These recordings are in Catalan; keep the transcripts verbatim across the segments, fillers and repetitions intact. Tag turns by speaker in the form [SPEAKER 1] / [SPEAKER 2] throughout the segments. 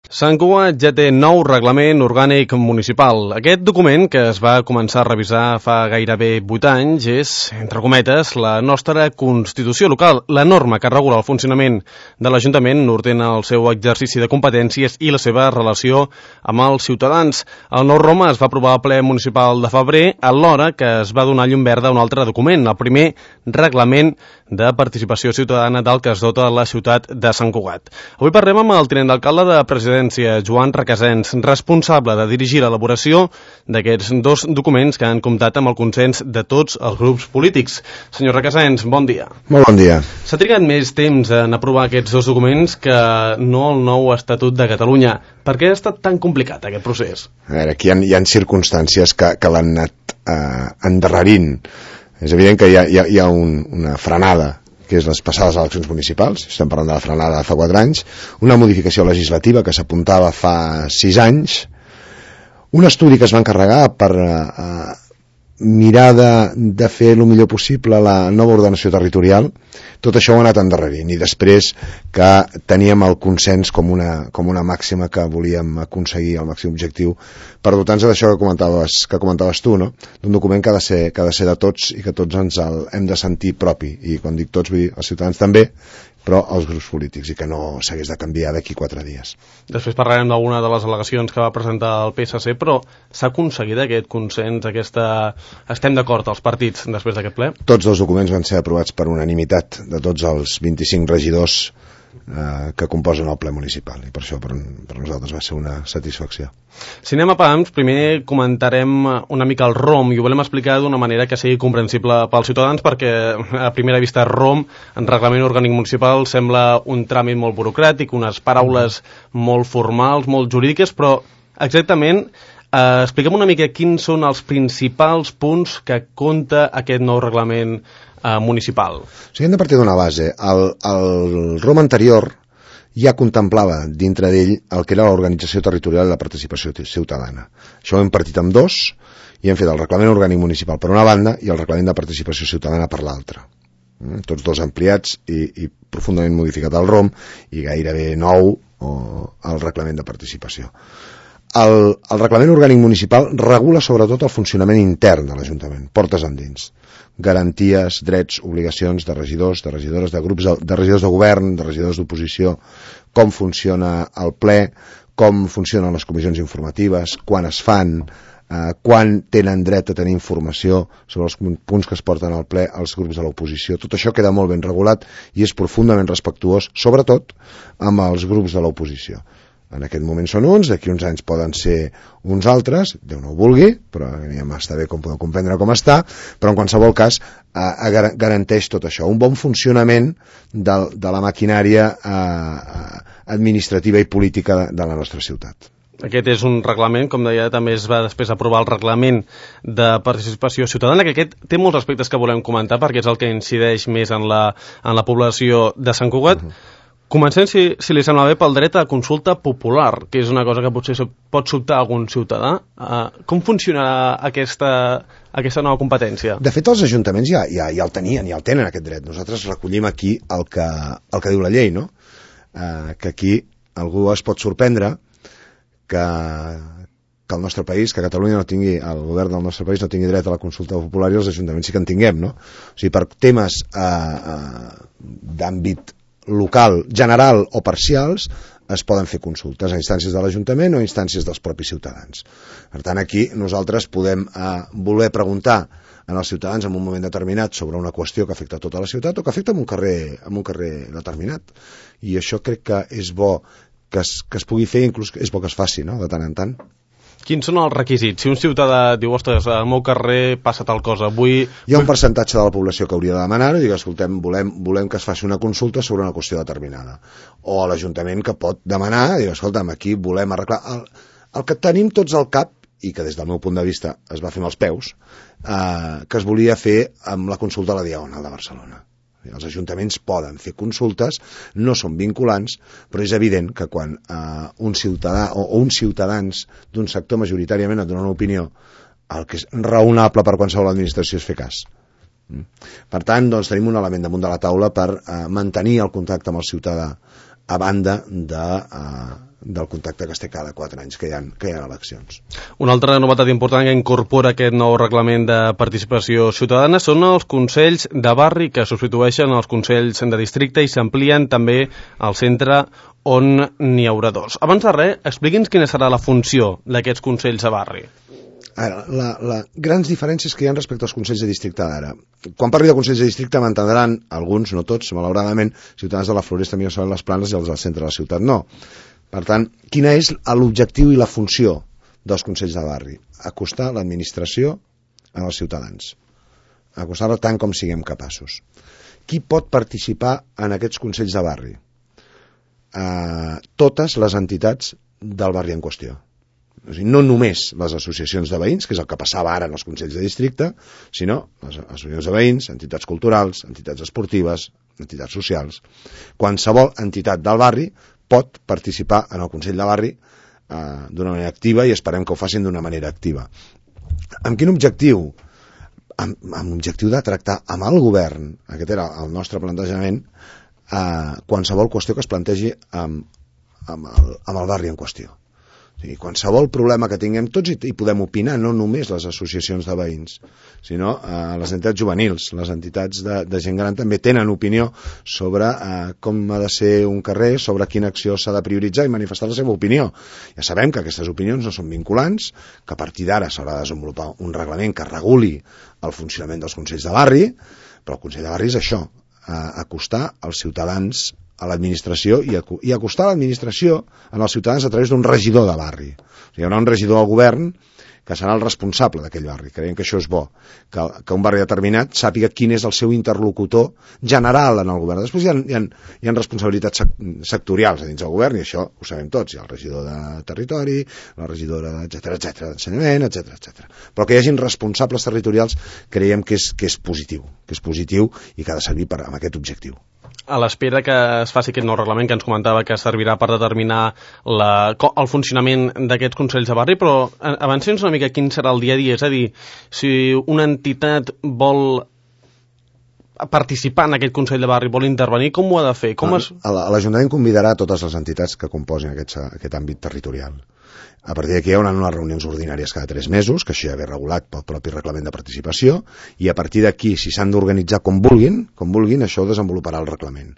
[SPEAKER 1] Sant Cugat ja té nou reglament orgànic municipal. Aquest document, que es va començar a revisar fa gairebé vuit anys, és, entre cometes, la nostra Constitució local. La norma que regula el funcionament de l'Ajuntament ordena el seu exercici de competències i la seva relació amb els ciutadans. El nou Roma es va aprovar al ple municipal de febrer, alhora que es va donar llum verda a un altre document, el primer reglament de participació ciutadana del que es dota la ciutat de Sant Cugat. Avui parlem amb el tinent d'alcalde de Presidència, Joan Requesens, responsable de dirigir l'elaboració d'aquests dos documents que han comptat amb el consens de tots els grups polítics. Senyor Requesens, bon dia.
[SPEAKER 2] Molt bon dia.
[SPEAKER 1] S'ha trigat més temps en aprovar aquests dos documents que no el nou Estatut de Catalunya. Per què ha estat tan complicat aquest procés?
[SPEAKER 2] A veure, aquí hi ha, hi ha circumstàncies que, que l'han anat eh, endarrerint. És evident que hi ha, hi ha, hi ha un, una frenada, que és les passades eleccions municipals, estem parlant de la frenada de fa quatre anys, una modificació legislativa que s'apuntava fa sis anys, un estudi que es va encarregar per eh, mirar de, de fer el millor possible la nova ordenació territorial. Tot això ho ha anat endarrerint, i després que teníem el consens com una, com una màxima que volíem aconseguir, el màxim objectiu, per dotar-nos d'això que comentaves, que comentaves tu, no? D'un document que ha, de ser, que ha de ser de tots i que tots ens el hem de sentir propi, i quan dic tots vull dir els ciutadans també, però els grups polítics, i que no s'hagués de canviar d'aquí quatre dies.
[SPEAKER 1] Després parlarem d'alguna de les al·legacions que va presentar el P S C, però s'ha aconseguit aquest consens, aquesta... estem d'acord els partits després d'aquest ple?
[SPEAKER 2] Tots dos documents van ser aprovats per unanimitat de tots els vint-i-cinc regidors eh, que composen el ple municipal, i per això per, per nosaltres va ser una satisfacció.
[SPEAKER 1] Si anem a pams, primer comentarem una mica el R O M, i ho volem explicar d'una manera que sigui comprensible pels ciutadans, perquè a primera vista R O M, en reglament orgànic municipal, sembla un tràmit molt burocràtic, unes paraules molt formals, molt jurídiques, però exactament eh, expliquem una mica quins són els principals punts que compta aquest nou reglament eh, municipal.
[SPEAKER 2] O sigui, hem de partir d'una base. El, el R O M anterior ja contemplava dintre d'ell el que era l'organització territorial i la participació ciutadana. Això ho hem partit amb dos, i hem fet el reglament orgànic municipal per una banda i el reglament de participació ciutadana per l'altra. Tots dos ampliats i, i profundament modificat el R O M, i gairebé nou o, el reglament de participació. El, el reglament orgànic municipal regula sobretot el funcionament intern de l'Ajuntament, portes endins. Garanties, drets, obligacions de regidors, de regidores, de grups de, de regidors de govern, de regidors d'oposició, com funciona el ple, com funcionen les comissions informatives, quan es fan, eh, quan tenen dret a tenir informació sobre els punts que es porten al ple als grups de l'oposició. Tot això queda molt ben regulat i és profundament respectuós, sobretot amb els grups de l'oposició. En aquest moment són uns, d'aquí uns anys poden ser uns altres, Déu no ho vulgui, però ja m'està bé com podeu comprendre com està, però en qualsevol cas eh, garanteix tot això, un bon funcionament de, de la maquinària eh, administrativa i política de, de la nostra ciutat.
[SPEAKER 1] Aquest és un reglament, com deia, també es va després aprovar el reglament de participació ciutadana, que aquest té molts aspectes que volem comentar, perquè és el que incideix més en la, en la població de Sant Cugat. Uh-huh. Comencem, si, si li sembla bé, pel dret a consulta popular, que és una cosa que potser pot sobtar algun ciutadà. Uh, com funcionarà aquesta, aquesta nova competència?
[SPEAKER 2] De fet, els ajuntaments ja, ja, ja el tenien, ja el tenen, aquest dret. Nosaltres recollim aquí el que, el que diu la llei, no? Uh, que aquí algú es pot sorprendre que, que el nostre país, que Catalunya no tingui, el govern del nostre país no tingui dret a la consulta popular, i els ajuntaments sí que en tinguem, no? O sigui, per temes uh, uh, d'àmbit local, general o parcials, es poden fer consultes a instàncies de l'Ajuntament o a instàncies dels propis ciutadans. Per tant, aquí nosaltres podem eh, voler preguntar als ciutadans en un moment determinat sobre una qüestió que afecta tota la ciutat o que afecta en un carrer, en un carrer determinat. I això crec que és bo que es, que es pugui fer, inclús és bo que es faci, no?, de tant en tant.
[SPEAKER 1] Quins són els requisits? Si un ciutadà diu, ostres, al meu carrer passa tal cosa, vull...
[SPEAKER 2] Hi ha un percentatge de la població que hauria de demanar-ho i dir, escoltem, volem, volem que es faci una consulta sobre una qüestió determinada. O a l'Ajuntament que pot demanar, dir, escolta'm, aquí volem arreglar... El, el que tenim tots al cap, i que des del meu punt de vista es va fer amb els peus, eh, que es volia fer amb la consulta a la Diagonal de Barcelona. Els ajuntaments poden fer consultes, no són vinculants, però és evident que quan eh, un ciutadà o, o uns ciutadans d'un sector majoritàriament et donen una opinió, el que és raonable per qualsevol administració és fer cas. Per tant, doncs, tenim un element damunt de la taula per eh, mantenir el contacte amb el ciutadà a banda de, uh, del contacte que es té cada quatre anys que hi ha, que hi ha eleccions.
[SPEAKER 1] Una altra novetat important que incorpora aquest nou reglament de participació ciutadana són els consells de barri que substitueixen els consells de districte i s'amplien també al centre on n'hi haurà dos. Abans de res, expliqui'ns quina serà la funció d'aquests consells de barri.
[SPEAKER 2] Ara, la, la grans diferències que hi ha respecte als consells de districte d'ara. Quan parli de consells de districte m'entendran alguns, no tots, malauradament, ciutadans de la Floresta, Mirasol, les Planes i els del centre de la ciutat. No. Per tant, quina és l'objectiu i la funció dels consells de barri? Acostar l'administració als ciutadans. Acostar-la tant com siguem capaços. Qui pot participar en aquests consells de barri? Uh, totes les entitats del barri en qüestió. O sigui, no només les associacions de veïns, que és el que passava ara en els consells de districte, sinó les associacions de veïns, entitats culturals, entitats esportives, entitats socials. Qualsevol entitat del barri pot participar en el Consell de Barri eh, d'una manera activa i esperem que ho facin d'una manera activa. Amb quin objectiu? Amb, amb l'objectiu de tractar amb el govern, aquest era el nostre plantejament, eh, qualsevol qüestió que es plantegi amb, amb, el, amb el barri en qüestió. O sigui, qualsevol problema que tinguem tots hi podem opinar, no només les associacions de veïns, sinó eh, les entitats juvenils, les entitats de, de gent gran també tenen opinió sobre eh, com ha de ser un carrer, sobre quina acció s'ha de prioritzar i manifestar la seva opinió. Ja sabem que aquestes opinions no són vinculants, que a partir d'ara s'haurà de desenvolupar un reglament que reguli el funcionament dels consells de barri, però el consell de barri és això, eh, acostar els ciutadans a l'administració i acostar l'administració als ciutadans a través d'un regidor de barri. O sigui, hi haurà un regidor al govern que serà el responsable d'aquell barri. Creiem que això és bo, que, que un barri determinat sàpiga quin és el seu interlocutor general en el govern. Després hi ha, hi ha, hi ha responsabilitats sectorials a dins del govern, i això ho sabem tots. Hi ha el regidor de territori, la regidora, etcètera, etcètera, d'ensenyament, etcètera, etcètera. Però que hi hagin responsables territorials creiem que és, que és positiu, que és positiu i que ha de servir per, amb aquest objectiu.
[SPEAKER 1] A l'espera que es faci aquest nou reglament que ens comentava que servirà per determinar la, el funcionament d'aquests consells de barri, però avancem una mica quin serà el dia a dia, és a dir, si una entitat vol participar en aquest consell de barri, vol intervenir, com ho ha de fer? Com es...
[SPEAKER 2] L'Ajuntament convidarà totes les entitats que composin aquest, aquest àmbit territorial. A partir d'aquí hi haurà unes reunions ordinàries cada tres mesos, que això ja ve regulat pel propi reglament de participació, i a partir d'aquí, si s'han d'organitzar com vulguin, com vulguin, això ho desenvoluparà el reglament.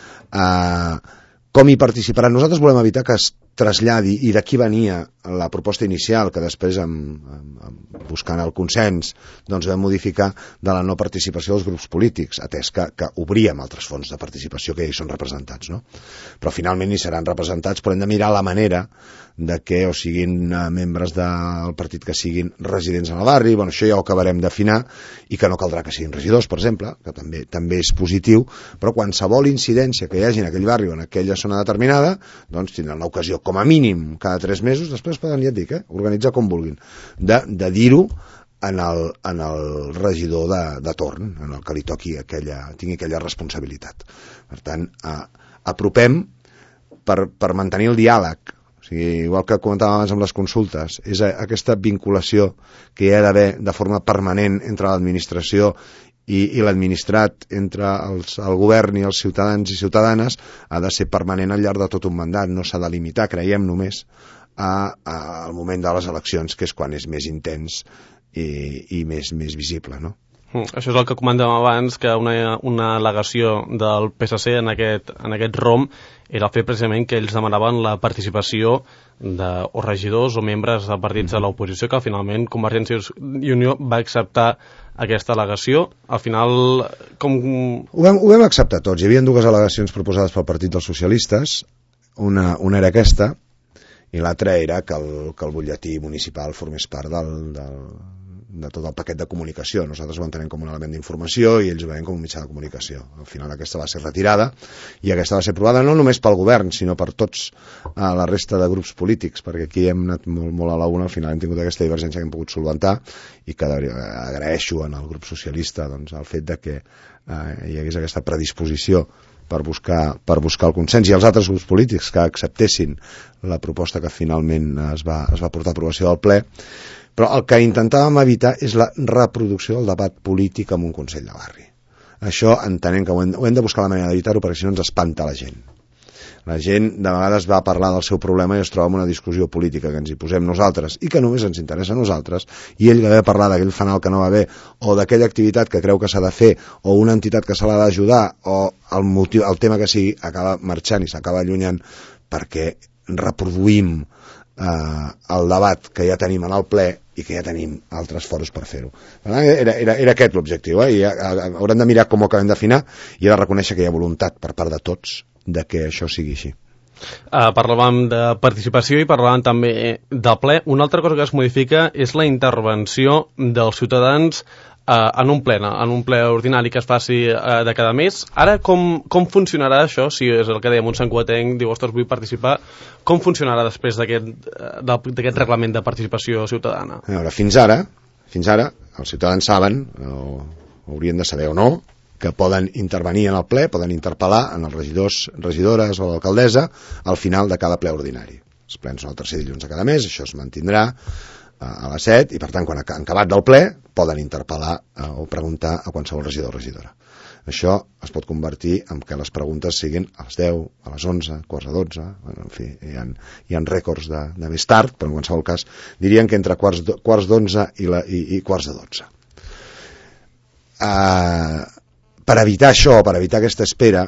[SPEAKER 2] Uh, com hi participaran? Nosaltres volem evitar que es traslladi, i d'aquí venia la proposta inicial, que després, amb, amb, buscant el consens, doncs vam modificar de la no participació dels grups polítics, atès que, que obríem altres fons de participació que ja hi són representats, no? Però finalment hi seran representats, però hem de mirar la manera de que o siguin uh, membres del partit que siguin residents en el barri, bueno, això ja ho acabarem d'afinar, i que no caldrà que siguin regidors, per exemple, que també també és positiu, però qualsevol incidència que hi hagi en aquell barri o en aquella zona determinada, doncs tindran l'ocasió, com a mínim, cada tres mesos, després poden, ja et dic, eh, organitzar com vulguin, de, de dir-ho en el, en el regidor de, de torn, en el que li toqui aquella, tingui aquella responsabilitat. Per tant, eh, apropem per, per mantenir el diàleg. O sigui, igual que comentàvem abans amb les consultes, és aquesta vinculació que hi ha d'haver de forma permanent entre l'administració i, i l'administrat, entre els, el govern i els ciutadans i ciutadanes, ha de ser permanent al llarg de tot un mandat, no s'ha de limitar, creiem, només a, a, al moment de les eleccions, que és quan és més intens i, i més, més visible, no?
[SPEAKER 1] Això és el que comentàvem abans, que una, una al·legació del P S C en aquest, en aquest ROM era el fet precisament que ells demanaven la participació de o regidors o membres de partits de l'oposició, que finalment Convergència i Unió va acceptar aquesta al·legació. Al final, com...
[SPEAKER 2] Ho vam, ho vam acceptar tots. Hi havia dues al·legacions proposades pel Partit dels Socialistes. Una, una era aquesta, i l'altra era que el, que el butlletí municipal formés part del... del de tot el paquet de comunicació. Nosaltres ho entenem com un element d'informació i ells ho veiem com un mitjà de comunicació. Al final aquesta va ser retirada i aquesta va ser aprovada no només pel govern, sinó per tots a la resta de grups polítics, perquè aquí hem anat molt, molt a la una, al final hem tingut aquesta divergència que hem pogut solventar i que agraeixo en el grup socialista doncs, el fet de que eh, hi hagués aquesta predisposició per buscar, per buscar el consens, i els altres grups polítics que acceptessin la proposta que finalment es va, es va portar a aprovació del ple. Però el que intentàvem evitar és la reproducció del debat polític en un consell de barri. Això entenem que ho hem, ho hem de buscar la manera d'evitar-ho, perquè si no ens espanta la gent. La gent de vegades va parlar del seu problema i es troba en una discussió política que ens hi posem nosaltres i que només ens interessa a nosaltres, i ell que ve a parlar d'aquell fanal que no va bé o d'aquella activitat que creu que s'ha de fer o una entitat que se l'ha d'ajudar o el, motiu, el tema que sigui, acaba marxant i s'acaba allunyant perquè reproduïm eh, el debat que ja tenim en el ple i que ja tenim altres foros per fer-ho. Era, era, era aquest l'objectiu, eh? I haurem de mirar com ho acabem d'afinar i de reconèixer que hi ha voluntat per part de tots de que això sigui així.
[SPEAKER 1] Uh, parlàvem de participació i parlàvem també del ple. Una altra cosa que es modifica és la intervenció dels ciutadans Uh, en un ple, en un ple ordinari que es faci uh, de cada mes. Ara, com, com funcionarà això? Si és el que dèiem, un santcugatenc diu, ostres, vull participar. Com funcionarà després d'aquest reglament de participació ciutadana?
[SPEAKER 2] A veure, fins ara, fins ara, els ciutadans saben, o haurien de saber o no, que poden intervenir en el ple, poden interpel·lar en els regidors, regidores o l'alcaldessa al final de cada ple ordinari. Els plens són el tercer dilluns de cada mes, això es mantindrà a les set, i per tant quan han acabat del ple poden interpel·lar eh, o preguntar a qualsevol regidor o regidora. Això es pot convertir en que les preguntes siguin a les deu, a les onze, quarts de dotze, bueno, en fi, hi ha, hi ha rècords de, de més tard, però en qualsevol cas dirien que entre quarts, quarts d'onze i, la, i, i quarts de dotze. Uh, per evitar això, per evitar aquesta espera,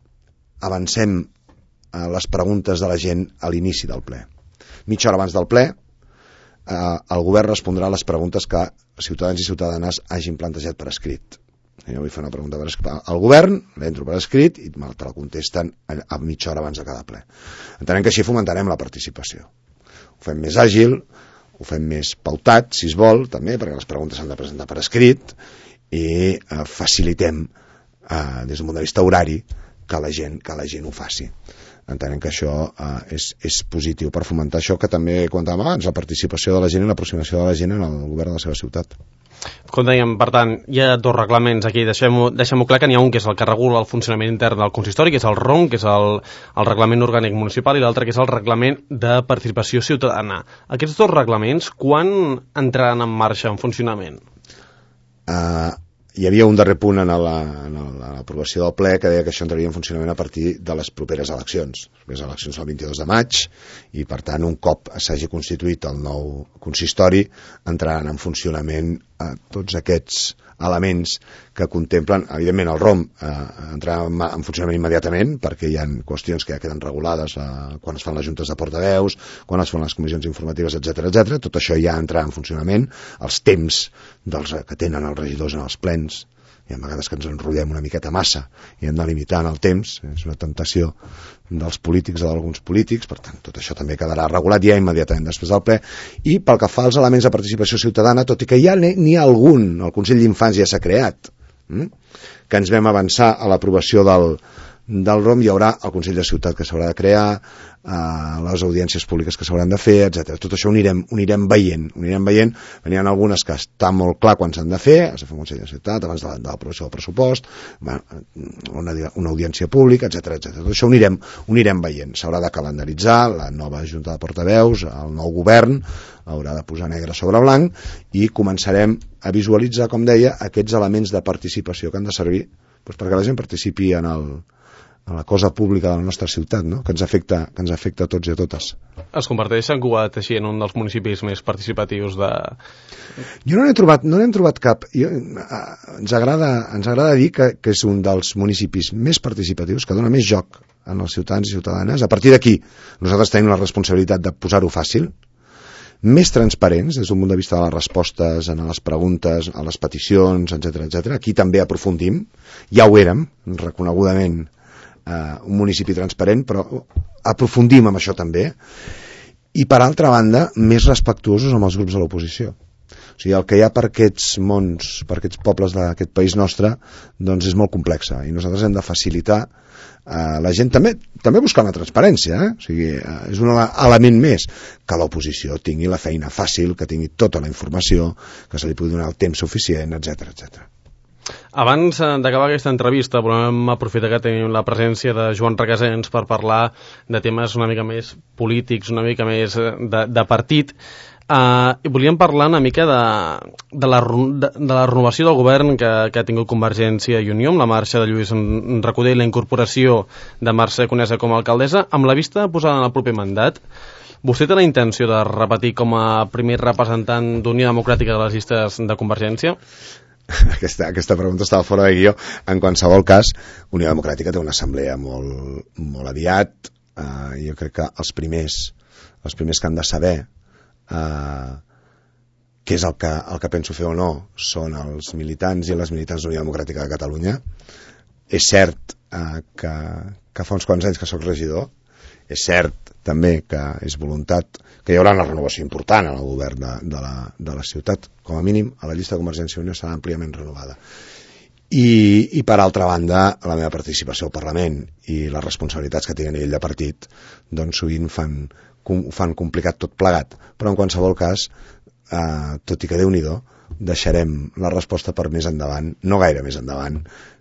[SPEAKER 2] avancem uh, les preguntes de la gent a l'inici del ple. Mitja hora abans del ple, Eh, el govern respondrà a les preguntes que ciutadans i ciutadanes hagin plantejat per escrit. Jo vull fer una pregunta per escrit al govern, l'entro per escrit i te la contesten a, a mitja hora abans de cada ple. Entenem que així fomentarem la participació. Ho fem més àgil, ho fem més pautat, si es vol, també, perquè les preguntes s'han de presentar per escrit i eh, facilitem eh, des d'un punt de vista horari que la gent, que la gent ho faci. Entenem que això eh, és, és positiu per fomentar això que també comentàvem abans, la participació de la gent i l'aproximació de la gent en el govern de la seva ciutat.
[SPEAKER 1] Com dèiem, per tant, hi ha dos reglaments aquí, deixem-ho deixem clar que n'hi ha un que és el que regula el funcionament intern del consistori, que és el R O M, que és el, el Reglament Orgànic Municipal, i l'altre que és el Reglament de Participació Ciutadana. Aquests dos reglaments, quan entraran en marxa, en funcionament?
[SPEAKER 2] Uh, hi havia un darrer punt en l'aprovació del ple que deia que això entraria en funcionament a partir de les properes eleccions. Les eleccions el vint-i-dos de maig i, per tant, un cop s'hagi constituït el nou consistori, entraran en funcionament eh, tots aquests elements que contemplen, evidentment el R O M eh, entrarà en, en funcionament immediatament perquè hi ha qüestions que ja queden regulades eh, quan es fan les juntes de portaveus, quan es fan les comissions informatives, etcètera, etcètera. Tot això ja entrarà en funcionament, els temps dels que tenen els regidors en els plens. Hi ha vegades que ens enrotllem una miqueta massa i hem de limitar en el temps, és una tentació dels polítics o d'alguns polítics, per tant tot això també quedarà regulat ja immediatament després del ple. I pel que fa als elements de participació ciutadana, tot i que ja n'hi ha algun, el Consell d'Infants ja s'ha creat, hm? que ens vam avançar a l'aprovació del, del R O M, hi haurà el Consell de Ciutat que s'haurà de crear, eh, les audiències públiques que s'hauran de fer, etcètera. Tot això ho anirem, ho anirem veient, ho anirem veient. N'hi ha algunes que està molt clar quan s'han de fer, has de fer un Consell de Ciutat abans de, de l'aprovació del pressupost, una, una audiència pública, etcètera, etcètera. Tot això ho anirem, ho anirem veient. S'haurà de calendaritzar, la nova Junta de Portaveus, el nou govern haurà de posar negre sobre blanc i començarem a visualitzar, com deia, aquests elements de participació que han de servir doncs, perquè la gent participi en el a la cosa pública de la nostra ciutat, no? que ens afecta, que ens afecta a tots i a totes.
[SPEAKER 1] Es converteix Sant Cugat així en un dels municipis més participatius de...
[SPEAKER 2] Jo no n'he trobat, no n'he trobat cap. Jo, eh, ens, agrada, ens agrada dir que, que és un dels municipis més participatius, que dona més joc en els ciutadans i ciutadanes. A partir d'aquí, nosaltres tenim la responsabilitat de posar-ho fàcil, més transparents des d'un punt de vista de les respostes, en les preguntes, a les peticions, etcètera, etcètera. Aquí també aprofundim, ja ho érem, reconegudament, Uh, un municipi transparent, però aprofundim amb això també, i per altra banda més respectuosos amb els grups de l'oposició. O sigui, el que hi ha per aquests mons, per aquests pobles d'aquest país nostre, doncs és molt complexa i nosaltres hem de facilitar uh, la gent també, també buscant la transparència, eh? O sigui, uh, és un element més que l'oposició tingui la feina fàcil, que tingui tota la informació, que se li pugui donar el temps suficient, etcètera, etcètera.
[SPEAKER 1] Abans d'acabar aquesta entrevista, volem aprofitar que tenim la presència de Joan Requesens per parlar de temes una mica més polítics, una mica més de, de partit. Uh, i volíem parlar una mica de, de, la, de, de la renovació del govern que, que ha tingut Convergència i Unió, amb la marxa de Lluís Recoder i la incorporació de Mercè Conesa com a alcaldessa, amb la vista posada en el proper mandat. Vostè té la intenció de repetir com a primer representant d'Unió Democràtica de les llistes de Convergència?
[SPEAKER 2] Aquesta, aquesta pregunta estava fora de guió. En qualsevol cas, Unió Democràtica té una assemblea molt, molt aviat. Uh, jo crec que els primers, els primers que han de saber Uh, què és el que, el que penso fer o no són els militants i les militants d'Unió Democràtica de Catalunya. És cert uh, que, que fa uns quants anys que sóc regidor, és cert també que és voluntat que hi haurà una renovació important en el govern de, de, la, de la ciutat, com a mínim a la llista de Convergència i Unió serà àmpliament renovada. I, i per altra banda, la meva participació al Parlament i les responsabilitats que tinc a nivell de partit doncs sovint fan ho fan complicat tot plegat, però en qualsevol cas, eh, tot i que Déu-n'hi-do, deixarem la resposta per més endavant, no gaire més endavant,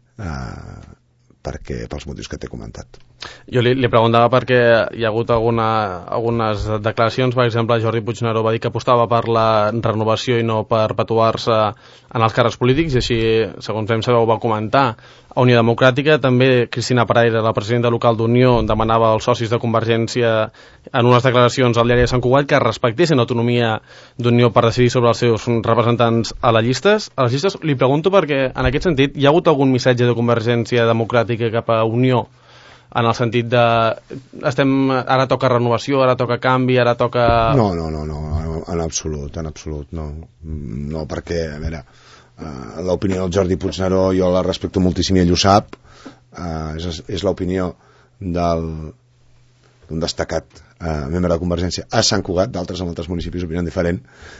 [SPEAKER 2] eh, perquè pels motius que t'he comentat.
[SPEAKER 1] Jo li, li preguntava perquè hi ha hagut alguna, algunes declaracions, per exemple, Jordi Puigneró va dir que apostava per la renovació i no per perpetuar-se en els càrrecs polítics, i així, segons vam saber, ho va comentar a Unió Democràtica. També Cristina Pereira, la presidenta local d'Unió, demanava als socis de Convergència en unes declaracions al diari de Sant Cugat que respectessin l'autonomia d'Unió per decidir sobre els seus representants a les llistes. A les llistes li pregunto perquè, en aquest sentit, hi ha hagut algun missatge de Convergència Democràtica cap a Unió en el sentit de estem, ara toca renovació, ara toca canvi, ara toca...
[SPEAKER 2] No, no, no, no en absolut, en absolut, no. No, perquè, a veure, uh, l'opinió del Jordi Puigneró jo la respecto moltíssim i ell ho sap, uh, és, és l'opinió del d'un destacat uh, membre de Convergència a Sant Cugat, d'altres en altres municipis opinen diferent,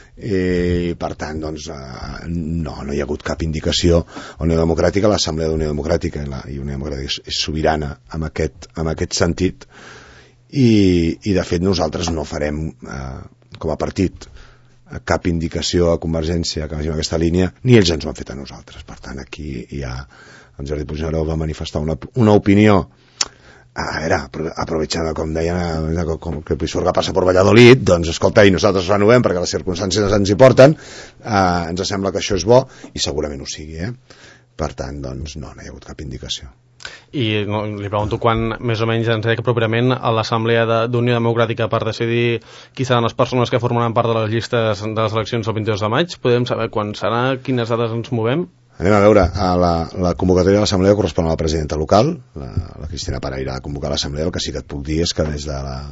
[SPEAKER 2] i per tant doncs uh, no, no hi ha hagut cap indicació. A Unió Democràtica, l'Assemblea d'Unió Democràtica i, la, i Unió Democràtica és, és sobirana en aquest, en aquest sentit, i, i de fet nosaltres no farem uh, com a partit cap indicació a Convergència que vagi en aquesta línia, ni ells ens ho han fet a nosaltres. Per tant, aquí hi ha en Jordi Puigneró va manifestar una, una opinió, a veure, aprovechant, com deien, com que Pisuerga passa per Valladolid, doncs escolta, i nosaltres renovem perquè les circumstàncies ens hi porten, eh, ens sembla que això és bo i segurament ho sigui, eh? Per tant, doncs no, no hi ha hagut cap indicació.
[SPEAKER 1] I no, li pregunto quan més o menys ens deia que properament a l'Assemblea d'Unió Democràtica per decidir qui seran les persones que formaran part de les llistes de les eleccions el vint-i-dos de maig, podem saber quan serà, quines dades ens movem?
[SPEAKER 2] Anem a veure, a la, la convocatòria de l'Assemblea correspon a la presidenta local, la, la Cristina Pereira ha convocat l'Assemblea. El que sí que et puc dir és que des de la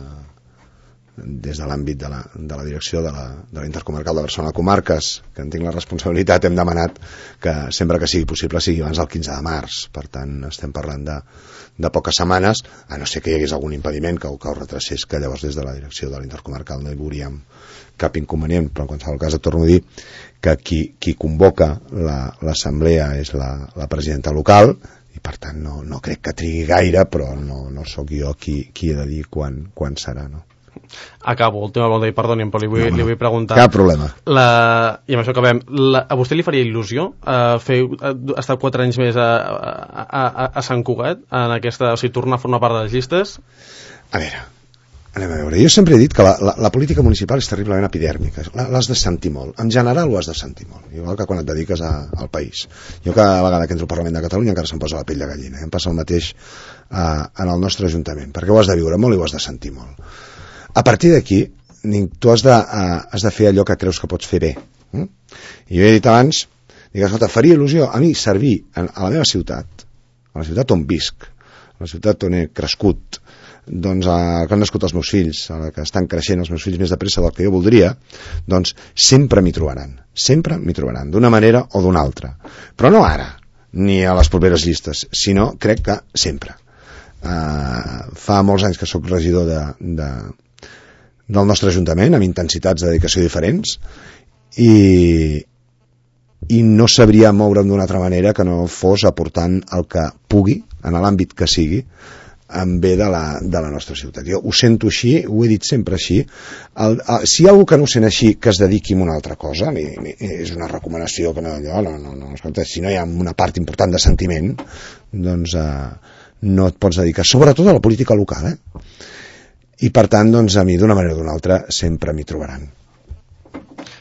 [SPEAKER 2] des de l'àmbit de la, de la direcció de la, de la Intercomarcal de Barcelona Comarques, que en tinc la responsabilitat, hem demanat que sempre que sigui possible sigui abans del quinze de març. Per tant, estem parlant de, de poques setmanes, a no ser que hi hagués algun impediment que, que ho retracés, que llavors des de la direcció de la Intercomarcal no hi veuríem cap inconvenient, però en qualsevol cas et torno a dir que qui, qui convoca l'assemblea la, és la, la presidenta local, i per tant no, no crec que trigui gaire, però no, no sóc jo qui, qui he de dir quan, quan serà, no?
[SPEAKER 1] Acabo, última volta, i perdoni'm, però li vull, no, no, li vull preguntar.
[SPEAKER 2] Cap problema.
[SPEAKER 1] La, I amb això acabem. La, a vostè li faria il·lusió uh, fer, uh, estar quatre anys més a, a, a, a Sant Cugat, en aquesta, o sigui, tornar a formar part de les llistes?
[SPEAKER 2] A veure, anem a veure. Jo sempre he dit que la, la, la política municipal és terriblement epidèrmica. L'has de sentir molt. En general ho has de sentir molt. Igual que quan et dediques a, al país. Jo cada vegada que entro al Parlament de Catalunya encara se'm posa la pell de gallina. Em passa el mateix uh, en el nostre Ajuntament. Perquè ho has de viure molt i ho has de sentir molt. A partir d'aquí, tu has de, uh, has de fer allò que creus que pots fer bé. Mm? I jo he dit abans, dic, escolta, faria il·lusió a mi servir en, a la meva ciutat, a la ciutat on visc, a la ciutat on he crescut, doncs a que han nascut els meus fills, a la que estan creixent els meus fills més de pressa del que jo voldria, doncs sempre m'hi trobaran, sempre m'hi trobaran, d'una manera o d'una altra. Però no ara, ni a les properes llistes, sinó crec que sempre. Uh, fa molts anys que sóc regidor de, de del nostre Ajuntament, amb intensitats de dedicació diferents, i, i no sabria moure'm d'una altra manera que no fos aportant el que pugui, en l'àmbit que sigui, en bé de la, de la nostra ciutat. Jo ho sento així, ho he dit sempre així. El, el, si hi ha algú que no ho sent així, que es dediqui a una altra cosa, ni, ni, és una recomanació que no, no, no, no, escolta, si no hi ha una part important de sentiment, doncs eh, no et pots dedicar, sobretot a la política local, eh? I per tant, doncs, a mi d'una manera o d'una altra sempre m'hi trobaran.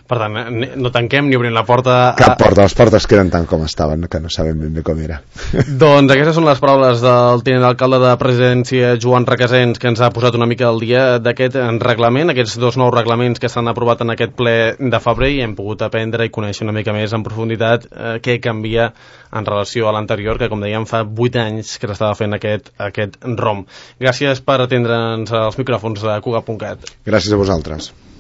[SPEAKER 1] Per tant, no tanquem ni obrim la porta...
[SPEAKER 2] Cap porta, les portes queden tant com estaven, que no sabem ben bé com era.
[SPEAKER 1] Doncs aquestes són les paraules del tinent alcalde de Presidència, Joan Requesens, que ens ha posat una mica al dia d'aquest reglament, aquests dos nous reglaments que s'han aprovat en aquest ple de febrer, i hem pogut aprendre i conèixer una mica més en profunditat eh, què canvia en relació a l'anterior, que com dèiem fa vuit anys que s'estava fent aquest, aquest ROM. Gràcies per atendre'ns als micròfons de Cugat punt cat.
[SPEAKER 2] Gràcies a vosaltres.